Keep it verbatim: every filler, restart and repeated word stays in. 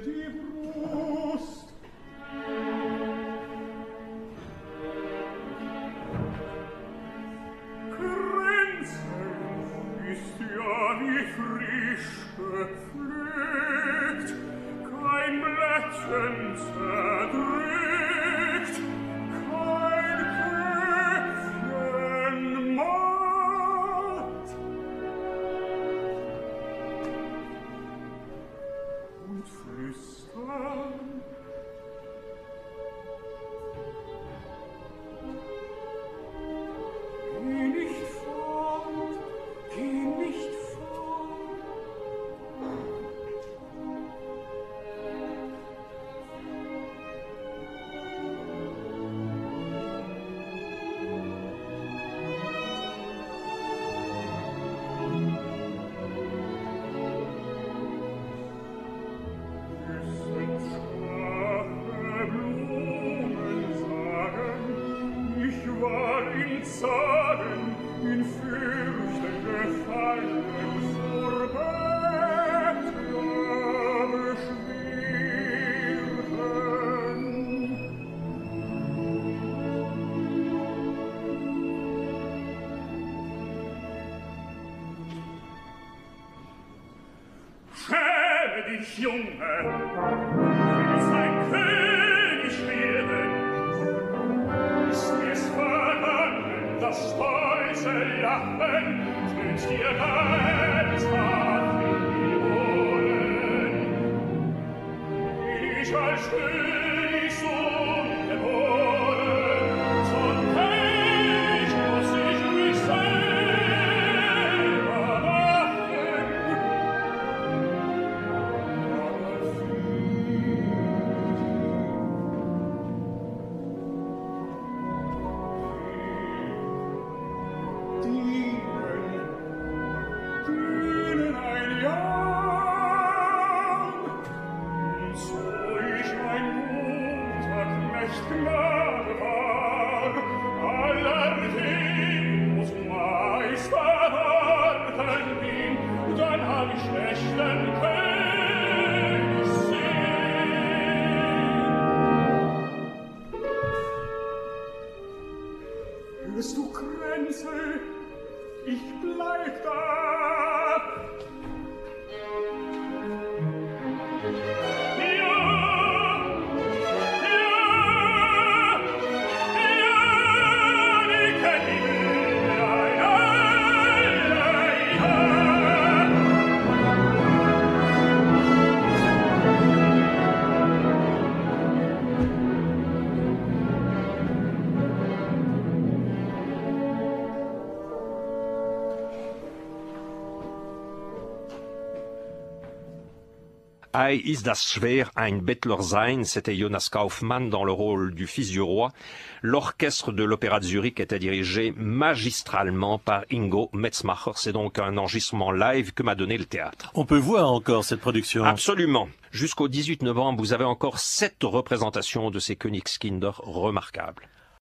Ei ist das schwer, ein Bettler sein, c'était Jonas Kaufmann dans le rôle du fils du roi. L'orchestre de l'Opéra de Zurich était dirigé magistralement par Ingo Metzmacher. C'est donc un enregistrement live que m'a donné le théâtre. On peut voir encore cette production. Absolument. Jusqu'au dix-huit novembre, vous avez encore sept représentations de ces Königskinder remarquables.